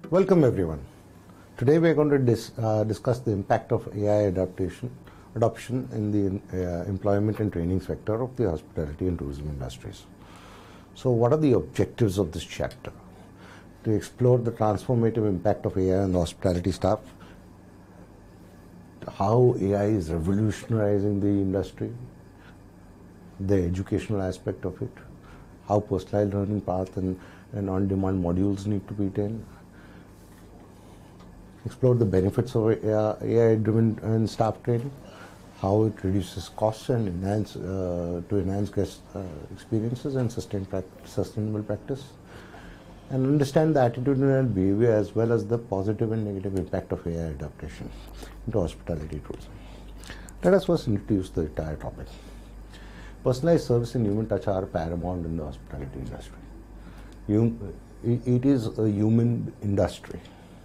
Welcome everyone. Today we are going to discuss the impact of AI adoption in the employment and training sector of the hospitality and tourism industries. So what are the objectives of this chapter? To explore the transformative impact of AI on the hospitality staff, how AI is revolutionizing the industry, the educational aspect of it, how personalized learning path and on-demand modules need to be taken, explore the benefits of AI-driven staff training, how it reduces costs and enhance guest experiences and sustainable practice, and understand the attitudinal behavior as well as the positive and negative impact of AI adaptation into hospitality tourism. Let us first introduce the entire topic. Personalized service and human touch are paramount in the hospitality industry. It is a human industry.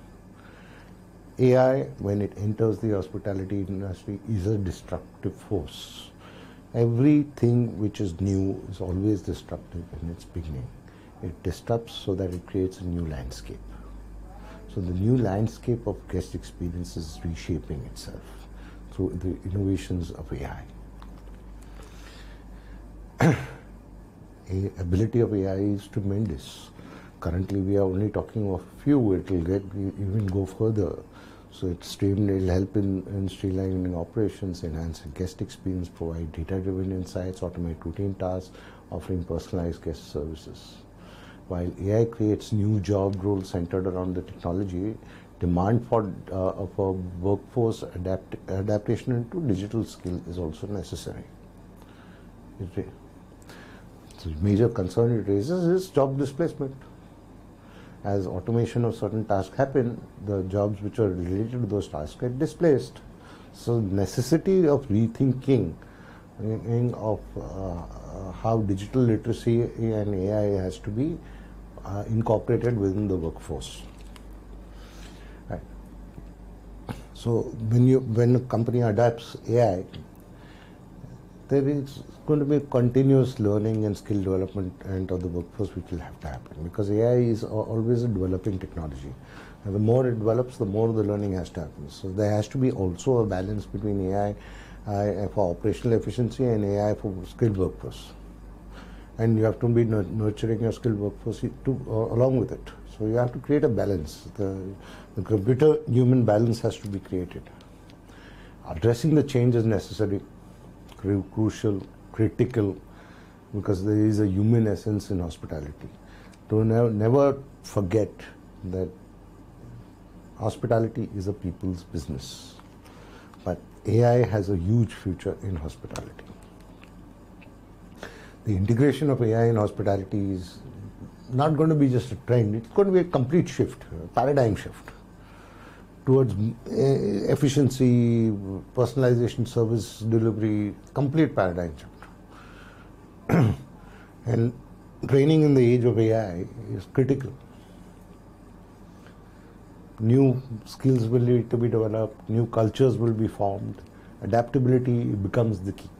AI, when it enters the hospitality industry, is a destructive force. Everything which is new is always destructive in its beginning. It disrupts so that it creates a new landscape. So the new landscape of guest experience is reshaping itself through the innovations of AI. The ability of AI is tremendous. Currently, we are only talking of a few. It will even go further. So it will help in streamlining operations, enhancing guest experience, provide data-driven insights, automate routine tasks, offering personalized guest services. While AI creates new job roles centered around the technology, demand for of a workforce adaptation into digital skill is also necessary. The major concern it raises is job displacement. As automation of certain tasks happen, the jobs which are related to those tasks get displaced. So necessity of rethinking of how digital literacy and AI has to be incorporated within the workforce. Right. So when a company adapts AI, there is going to be continuous learning and skill development of the workforce which will have to happen, because AI is always a developing technology. And the more it develops, the more the learning has to happen. So there has to be also a balance between AI for operational efficiency and AI for skilled workforce. And you have to be nurturing your skilled workforce along with it. So you have to create a balance. The computer-human balance has to be created. Addressing the change is necessary, crucial, critical, because there is a human essence in hospitality. Don't never forget that hospitality is a people's business, but AI has a huge future in hospitality. The integration of AI in hospitality is not going to be just a trend, it's going to be a complete shift, a paradigm shift towards efficiency, personalization, service delivery, complete paradigm shift. And training in the age of AI is critical. New skills will need to be developed, new cultures will be formed, adaptability becomes the key.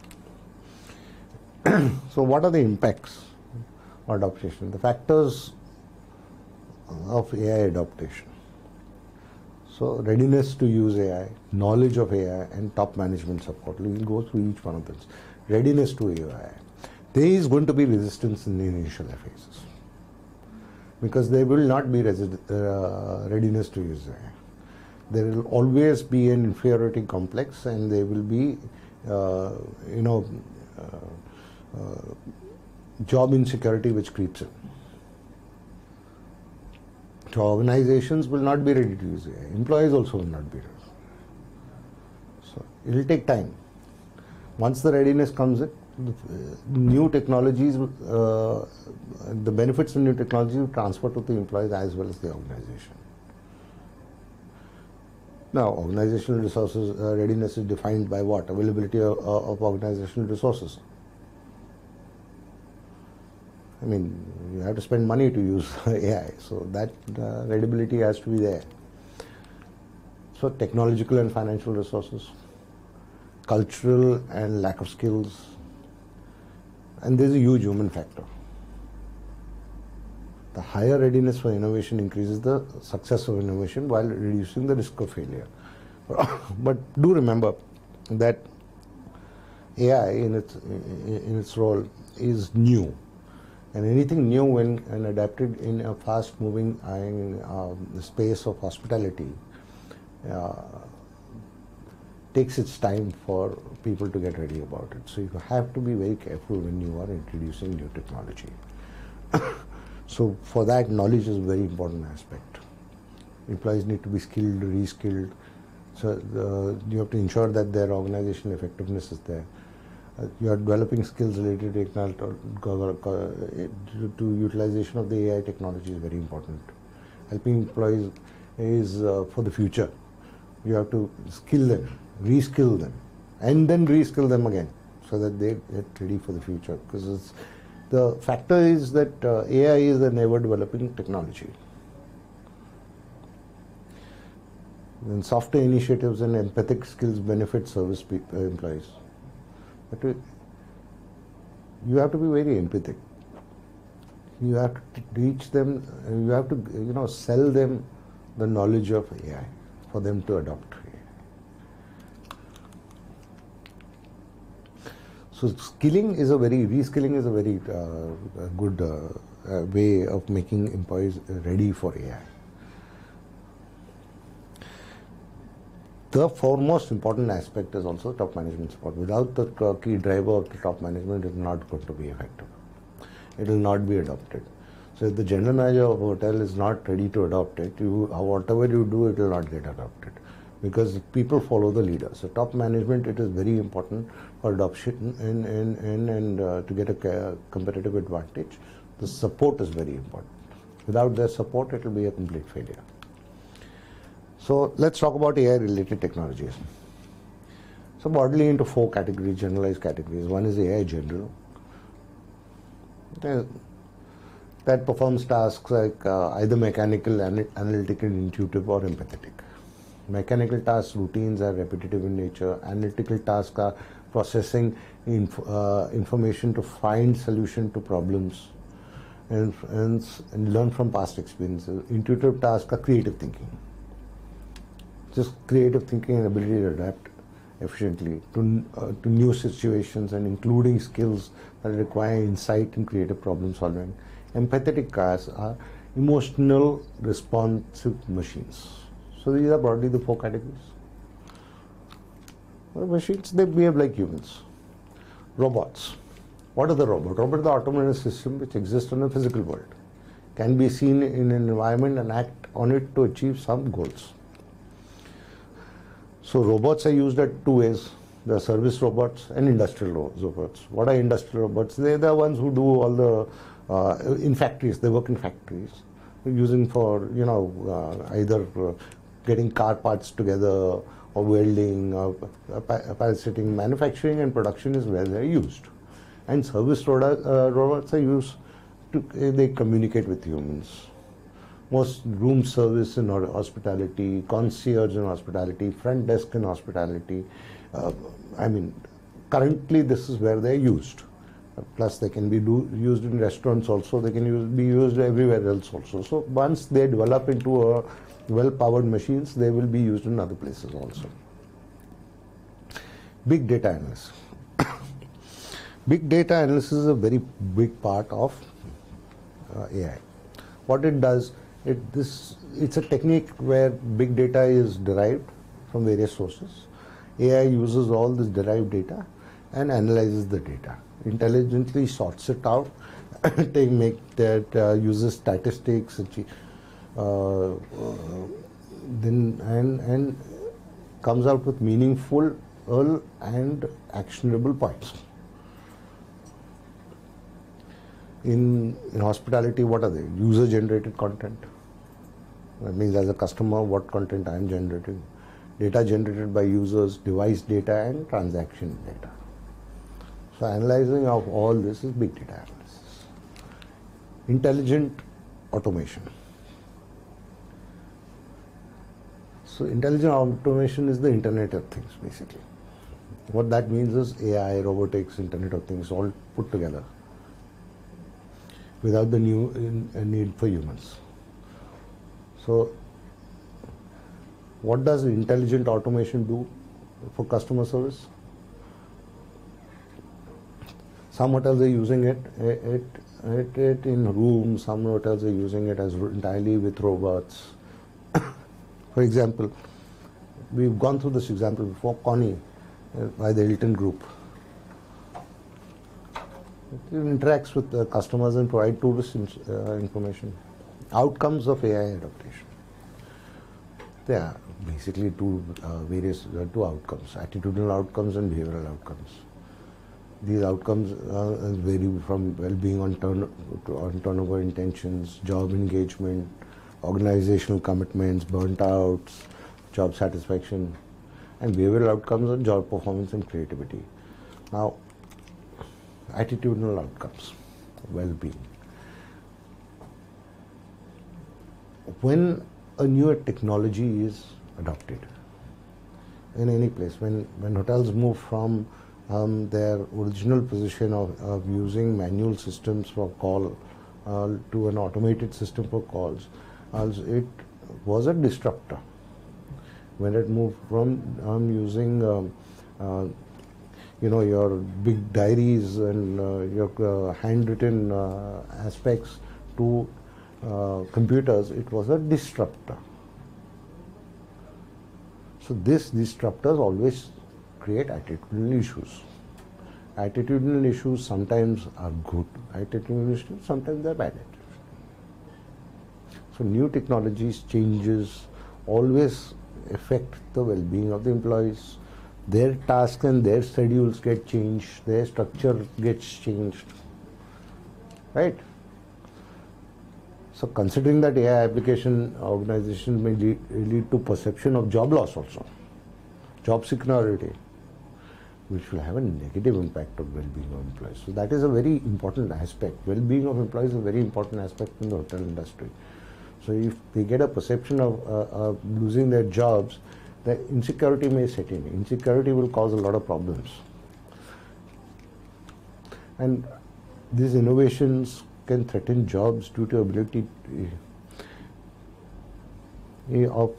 So what are the impacts of adaptation? The factors of AI adaptation. So readiness to use AI, knowledge of AI, and top management support. We will go through each one of them. Readiness to AI. There is going to be resistance in the initial phases, because there will not be readiness to use AI. There will always be an inferiority complex, and there will be, job insecurity which creeps in. So organizations will not be ready to use AI. Employees also will not be ready. So it will take time. Once the readiness comes in, new technologies, the benefits of new technology will transfer to the employees as well as the organization. Now, organizational resources readiness is defined by what? Availability of organizational resources. I mean, you have to spend money to use AI, so that readability has to be there. So technological and financial resources, cultural and lack of skills, and there's a huge human factor. The higher readiness for innovation increases the success of innovation while reducing the risk of failure. But do remember that AI in its role is new, and anything new when and adapted in a fast-moving space of hospitality takes its time for people to get ready about it. So you have to be very careful when you are introducing new technology. So for that, knowledge is a very important aspect. Employees need to be skilled, re-skilled. So you have to ensure that their organizational effectiveness is there. You are developing skills related to utilization of the AI technology is very important. Helping employees is for the future. You have to skill them, re-skill them, and then re-skill them again so that they get ready for the future. Because the factor is that AI is an ever-developing technology. And software initiatives and empathic skills benefit service employees. But you have to be very empathic. You have to teach them, you have to sell them the knowledge of AI for them to adopt AI. So reskilling is a very good way of making employees ready for AI. The foremost important aspect is also top management support. Without the key driver of the top management, it is not going to be effective. It will not be adopted. So if the general manager of a hotel is not ready to adopt it, whatever you do, it will not get adopted. Because people follow the leader. So top management, it is very important for adoption and to get a competitive advantage. The support is very important. Without their support, it will be a complete failure. So let's talk about AI-related technologies. So broadly into 4 categories, generalized categories. One is AI general. That performs tasks like either mechanical, analytical, intuitive, or empathetic. Mechanical tasks, routines are repetitive in nature. Analytical tasks are processing information to find solution to problems and learn from past experiences. Intuitive tasks are creative thinking. Just creative thinking and ability to adapt efficiently to new situations, and including skills that require insight and creative problem solving. Empathetic tasks are emotional responsive machines. So these are broadly the 4 categories. Well, machines, they behave like humans. Robots. What are the robots? Robots are the autonomous system which exists in the physical world, can be seen in an environment and act on it to achieve some goals. So robots are used at 2 ways. There are service robots and industrial robots. What are industrial robots? They are the ones who do all the, in factories, they work in factories, using for, either getting car parts together or welding or parasitic manufacturing and production is where they are used. And service robots are used they communicate with humans. Most room service in hospitality, concierge in hospitality, front desk in hospitality. Currently this is where they're used. Plus they can be used in restaurants also, they can be used everywhere else also. So once they develop into a well-powered machines, they will be used in other places also. Big data analysis. Big data analysis is a very big part of AI. What it does, it's a technique where big data is derived from various sources. AI uses all this derived data and analyzes the data, intelligently sorts it out, uses statistics, and comes out with meaningful and actionable points. In hospitality, what are they? User-generated content. That means as a customer, what content I am generating. Data generated by users, device data, and transaction data. So analyzing of all this is big data analysis. Intelligent automation. So intelligent automation is the Internet of Things, basically. What that means is AI, robotics, Internet of Things all put together. without the need for humans. So, what does intelligent automation do for customer service? Some hotels are using it in rooms, some hotels are using it as entirely with robots. For example, we've gone through this example before, Connie by the Hilton Group. It interacts with the customers and provide tourist information. Outcomes of AI adaptation. There are basically two outcomes, attitudinal outcomes and behavioral outcomes. These outcomes vary from well-being on turnover intentions, job engagement, organizational commitments, burnt outs, job satisfaction, and behavioral outcomes on job performance and creativity. Now, attitudinal outcomes, well-being. When a newer technology is adopted in any place, when hotels move from their original position of using manual systems for call to an automated system for calls, it was a disruptor. When it moved from using your big diaries and your handwritten aspects to computers, it was a disruptor. So these disruptors always create attitudinal issues. Attitudinal issues sometimes are good attitudinal issues, sometimes they are bad attitudes. So new technologies, changes always affect the well-being of the employees. Their tasks and their schedules get changed, their structure gets changed, right? So considering that AI application, organizations may lead to perception of job loss also, job security, which will have a negative impact on well-being of employees. So that is a very important aspect. Well-being of employees is a very important aspect in the hotel industry. So if they get a perception of losing their jobs, the insecurity may set in. Insecurity will cause a lot of problems. And these innovations can threaten jobs due to ability of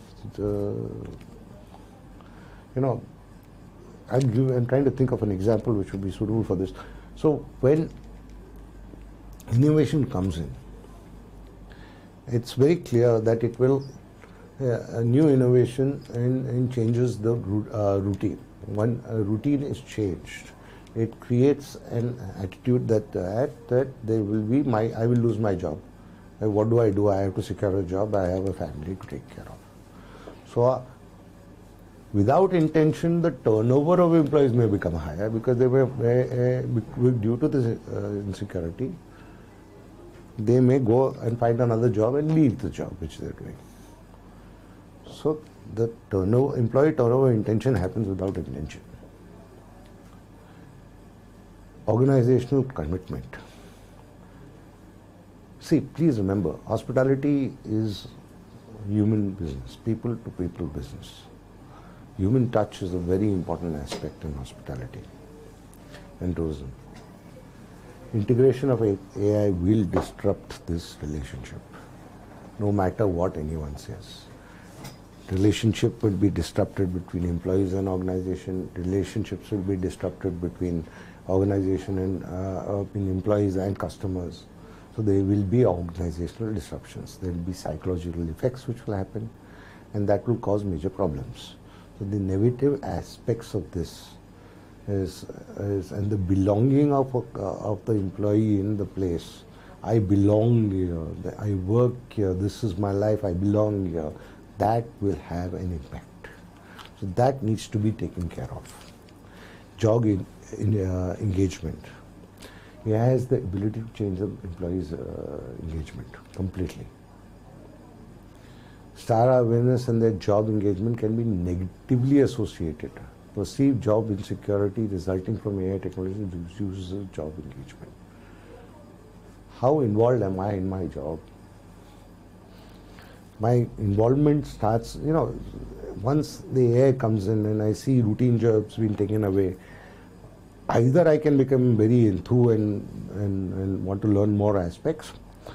I'm trying to think of an example which would be suitable for this. So when innovation comes in, it's very clear that it will a new innovation and changes the routine. When a routine is changed, it creates an attitude that there will be I will lose my job. What do? I have to secure a job. I have a family to take care of. So without intention, the turnover of employees may become higher because they due to this insecurity, they may go and find another job and leave the job which they are doing. So the employee turnover intention happens without intention. Organizational commitment. See, please remember, hospitality is human business, people to people business. Human touch is a very important aspect in hospitality and tourism. Integration of AI will disrupt this relationship, no matter what anyone says. Relationship will be disrupted between employees and organization. Relationships will be disrupted between organization and employees and customers. So there will be organizational disruptions. There will be psychological effects which will happen, and that will cause major problems. So the negative aspects of this is and the belonging of the employee in the place. I belong here. I work here. This is my life. I belong here. That will have an impact. So that needs to be taken care of. Job engagement. It has the ability to change the employee's engagement completely. Star awareness and their job engagement can be negatively associated. Perceived job insecurity resulting from AI technology reduces job engagement. How involved am I in my job? My involvement starts, once the AI comes in and I see routine jobs being taken away, either I can become very enthused and want to learn more aspects,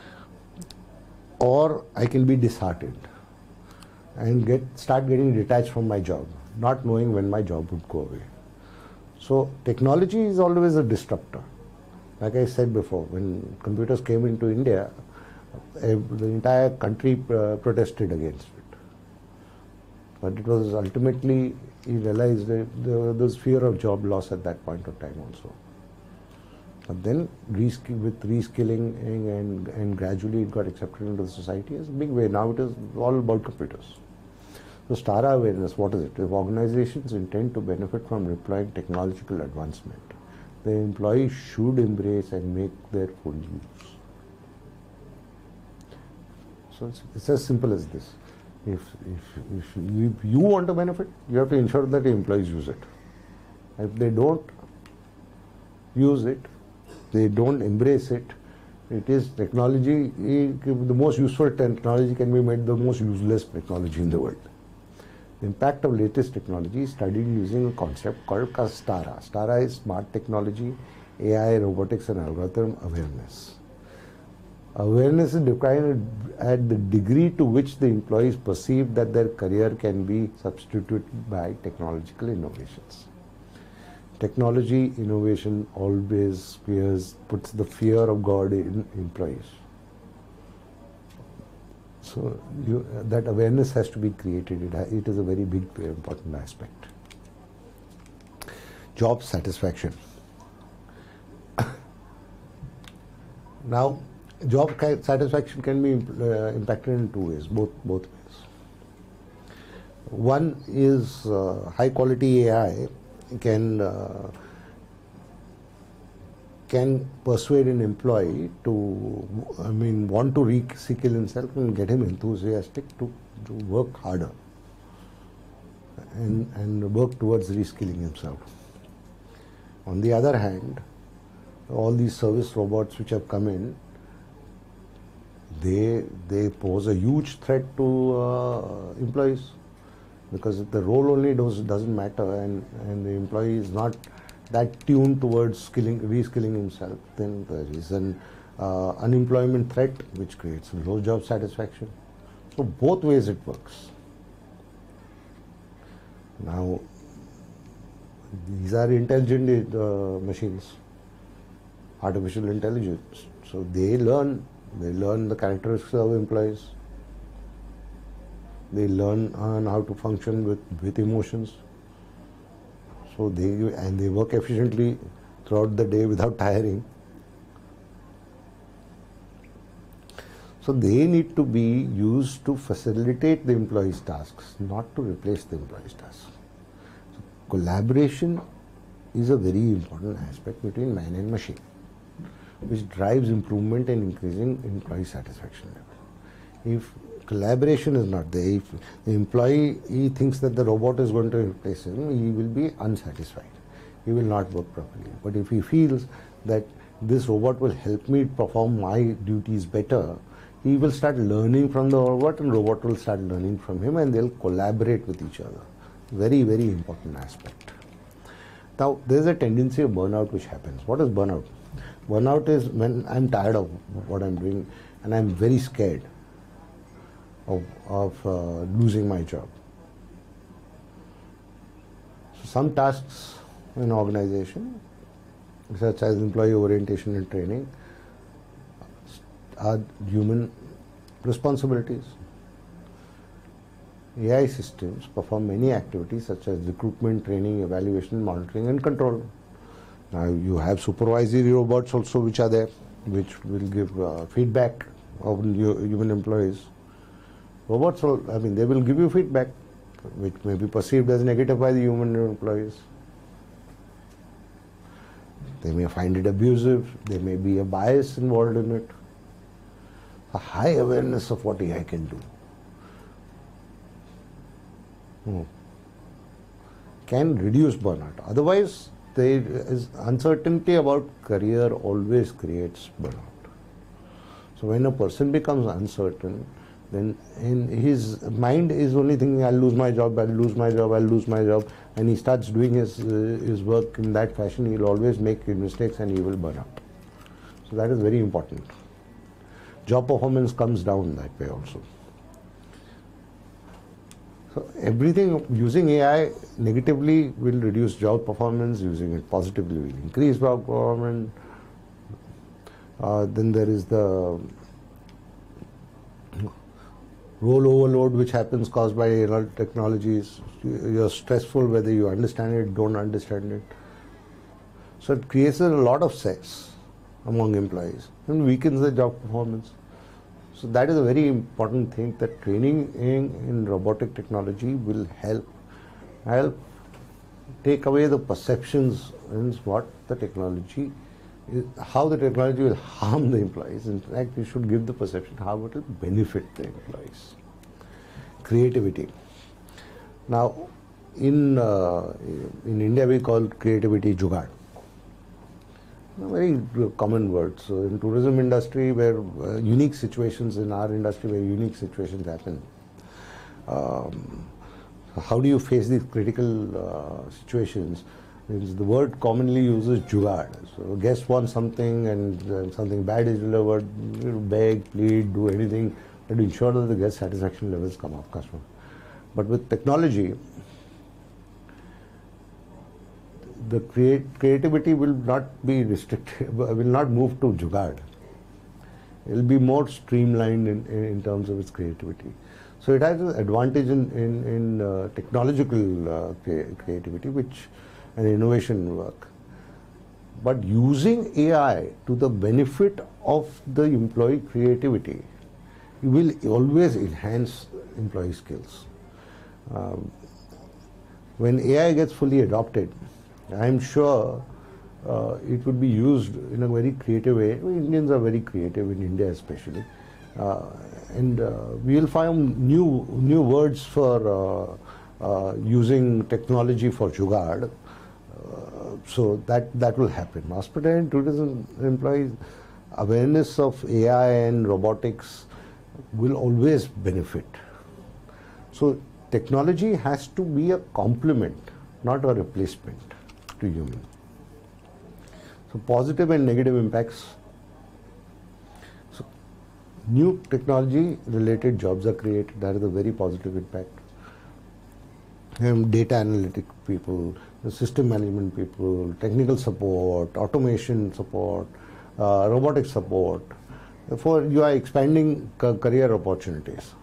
or I can be disheartened and start getting detached from my job, not knowing when my job would go away. So technology is always a disruptor. Like I said before, when computers came into India, the entire country protested against it. But it was ultimately, he realized that there was fear of job loss at that point of time also. But then with reskilling and gradually it got accepted into the society as a big way. Now it is all about computers. So STARA awareness, what is it? If organizations intend to benefit from deploying technological advancement, the employees should embrace and make their full use. So it's as simple as this. If you want to benefit, you have to ensure that the employees use it. If they don't use it, they don't embrace it, it is technology, the most useful technology can be made the most useless technology in the world. The impact of latest technology is studied using a concept called STARA. STARA is smart technology, AI, robotics and algorithm awareness. Awareness is defined at the degree to which the employees perceive that their career can be substituted by technological innovations. Technology innovation always puts the fear of God in employees. So that awareness has to be created. It is a very big, very important aspect. Job satisfaction. Now, job satisfaction can be impacted in two ways, both ways. One is high quality AI can persuade an employee to, want to reskill himself and get him enthusiastic to work harder and work towards reskilling himself. On the other hand, all these service robots which have come in, they pose a huge threat to employees, because if the role only doesn't matter and the employee is not that tuned towards reskilling himself, then there is an unemployment threat which creates low job satisfaction. So both ways it works. Now, these are intelligent machines, artificial intelligence. So they learn the characteristics of employees. They learn on how to function with emotions. So they work efficiently throughout the day without tiring. So they need to be used to facilitate the employee's tasks, not to replace the employee's tasks. So collaboration is a very important aspect between man and machine, which drives improvement and increasing employee satisfaction level. If collaboration is not there, if the employee thinks that the robot is going to replace him, he will be unsatisfied. He will not work properly. But if he feels that this robot will help me perform my duties better, he will start learning from the robot and robot will start learning from him, and they'll collaborate with each other. Very, very important aspect. Now, there's a tendency of burnout which happens. What is burnout? Burnout is when I'm tired of what I'm doing and I'm very scared of losing my job. So some tasks in an organization, such as employee orientation and training, are human responsibilities. AI systems perform many activities such as recruitment, training, evaluation, monitoring and control. Now you have supervisory robots also which are there, which will give feedback of human employees. Robots, they will give you feedback which may be perceived as negative by the human employees. They may find it abusive, there may be a bias involved in it. A high awareness of what AI can do can reduce burnout. Otherwise, there is uncertainty about career always creates burnout. So when a person becomes uncertain, then in his mind is only thinking, I'll lose my job, I'll lose my job, I'll lose my job, and he starts doing his work in that fashion. He'll always make mistakes and he will burn out. So that is very important. Job performance comes down that way also. So everything using AI negatively will reduce job performance, using it positively will increase job performance. Then there is the role overload which happens caused by technologies. You're stressful whether you understand it, don't understand it. So it creates a lot of stress among employees and weakens the job performance. So that is a very important thing, that training in robotic technology will help take away the perceptions in what the technology is, how the technology will harm the employees. In fact, we should give the perception how it will benefit the employees. Creativity. Now, in India we call creativity jugaad. Very common word. So in tourism industry, where unique situations, in our industry where unique situations happen, how do you face these critical situations? The word commonly uses jugaad. So guest wants something and something bad is delivered, you beg, plead, do anything to ensure that the guest satisfaction levels come up, customer. But with technology, the creativity will not be restricted, will not move to jugaad. It will be more streamlined in terms of its creativity. So it has an advantage in technological creativity, which and innovation work. But using AI to the benefit of the employee creativity will always enhance employee skills. When AI gets fully adopted, I'm sure it would be used in a very creative way. Indians are very creative, in India especially. And we will find new words for using technology for jugaad. So that will happen. Hospitality and tourism employees, awareness of AI and robotics will always benefit. So technology has to be a complement, not a replacement to human. So positive and negative impacts. So new technology related jobs are created. That is a very positive impact. Data analytic people, the system management people, technical support, automation support, robotic support. Therefore, you are expanding career opportunities.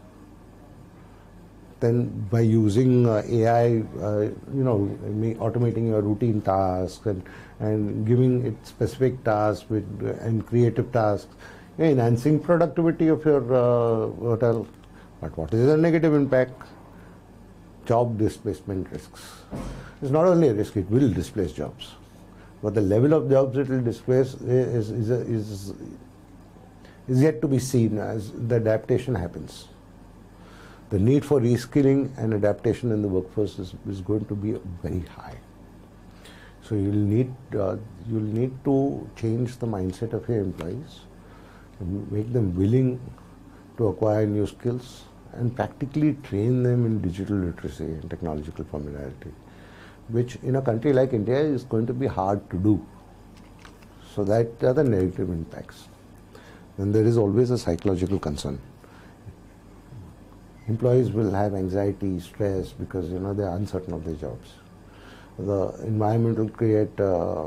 Then by using AI, automating your routine tasks and giving it specific tasks and creative tasks, enhancing productivity of your hotel. But what is the negative impact? Job displacement risks. It's not only a risk, it will displace jobs. But the level of jobs it will displace is yet to be seen as the adaptation happens. The need for reskilling and adaptation in the workforce is going to be very high. So you'll need to change the mindset of your employees, and make them willing to acquire new skills, and practically train them in digital literacy and technological familiarity, which in a country like India is going to be hard to do. So that are the negative impacts. Then there is always a psychological concern. Employees will have anxiety, stress, because they are uncertain of their jobs. The environment will create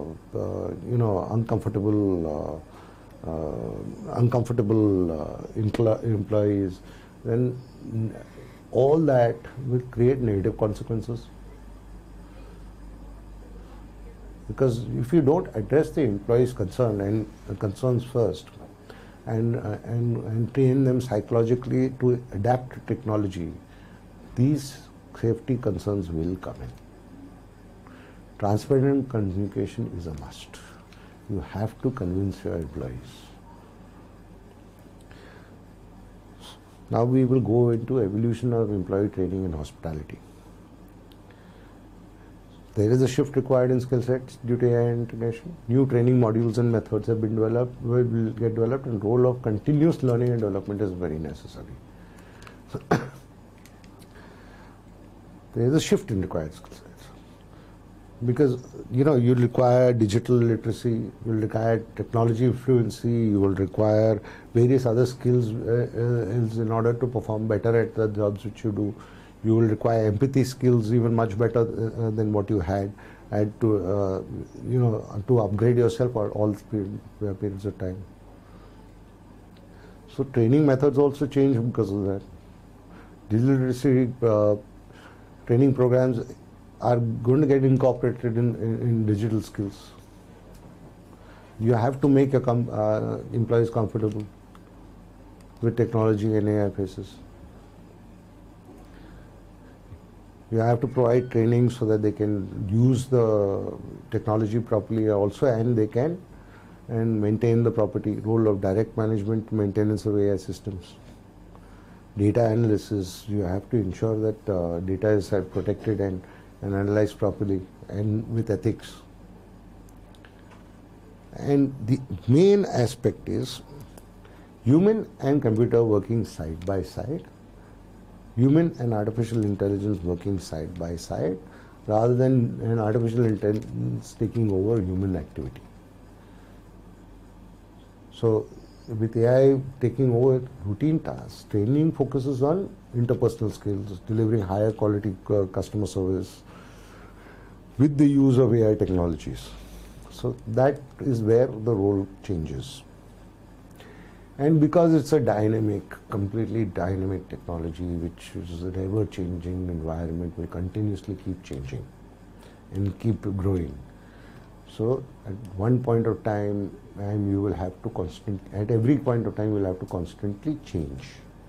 uncomfortable employees. Then all that will create negative consequences. Because if you don't address the employee's concerns first, and train them psychologically to adapt to technology, these safety concerns will come in. Transparent communication is a must. You have to convince your employees. Now we will go into evolution of employee training in hospitality. There is a shift required in skill sets due to AI integration. New training modules and methods have been developed, will get developed, and role of continuous learning and development is very necessary. There is a shift in required skill sets. Because you require digital literacy, you will require technology fluency, you will require various other skills in order to perform better at the jobs which you do. You will require empathy skills even much better than what you had to to upgrade yourself at all periods of time. So training methods also change because of that. Digital literacy training programs are going to get incorporated in digital skills. You have to make your employees comfortable with technology and AI faces. You have to provide training so that they can use the technology properly also, and they can maintain the property role of direct management, maintenance of AI systems. Data analysis, you have to ensure that data is protected and analyzed properly and with ethics. And the main aspect is human and computer working side by side, human and artificial intelligence working side by side, rather than an artificial intelligence taking over human activity. So with AI taking over routine tasks, training focuses on interpersonal skills, delivering higher quality customer service with the use of AI technologies. So that is where the role changes. And because it's a dynamic, completely dynamic technology, which is an ever-changing environment, will continuously keep changing and keep growing. So at one point of time, you will have to at every point of time, you will have to constantly change.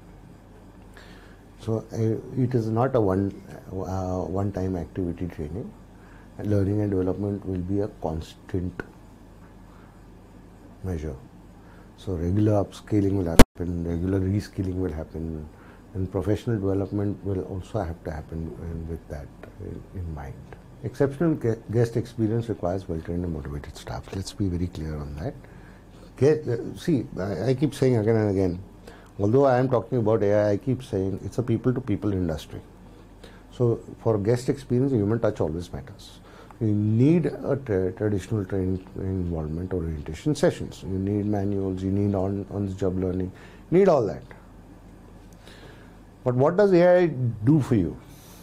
So it is not a one-time activity training. Learning and development will be a constant measure. So regular upscaling will happen, regular reskilling will happen, and professional development will also have to happen with that in mind. Exceptional guest experience requires well-trained and motivated staff. Let's be very clear on that. See, I keep saying again and again, although I am talking about AI, I keep saying it's a people-to-people industry. So for guest experience, human touch always matters. You need a traditional training involvement, orientation sessions. You need manuals, you need on-the-job learning, you need all that. But what does AI do for you?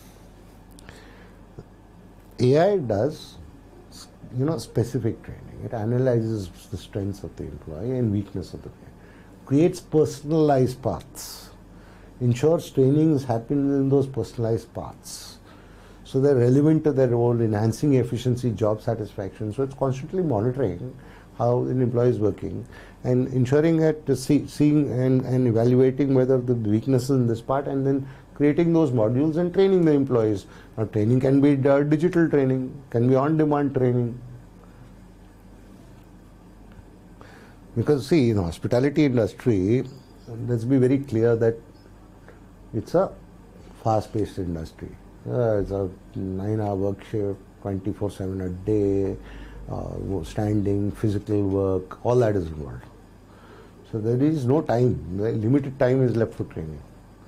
AI does, specific training. It analyzes the strengths of the employee and weakness of the employee, creates personalized paths, ensures trainings happen in those personalized paths. So they're relevant to their role, enhancing efficiency, job satisfaction. So it's constantly monitoring how an employee is working and ensuring that seeing and evaluating whether the weaknesses in this part, and then creating those modules and training the employees. Now training can be digital training, can be on-demand training. Because see, in hospitality industry, let's be very clear that it's a fast-paced industry. It's a 9-hour work shift, 24/7 a day, standing, physical work, all that is involved. So there is no time, limited time is left for training.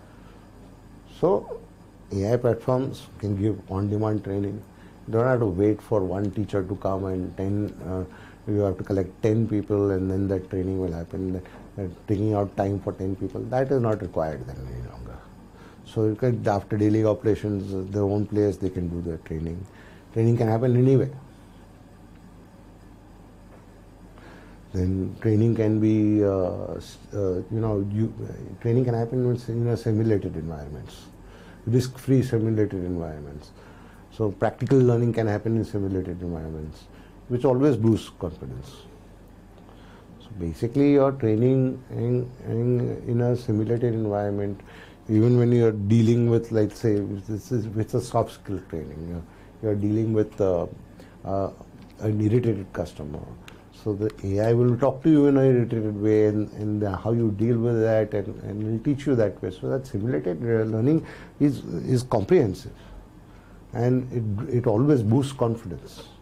So AI platforms can give on-demand training. You don't have to wait for one teacher to come and you have to collect 10 people and then that training will happen. Taking out time for 10 people, that is not required then any longer. So you can, after daily operations, their own place, they can do their training. Training can happen anywhere. Then training can be, training can happen in simulated environments, risk-free simulated environments. So practical learning can happen in simulated environments, which always boosts confidence. So basically, you're training in a simulated environment. Even when you are dealing with, let's say, with a soft skill training, you are dealing with an irritated customer. So the AI will talk to you in an irritated way, and how you deal with that, and will teach you that way. So that simulated learning is comprehensive, and it always boosts confidence.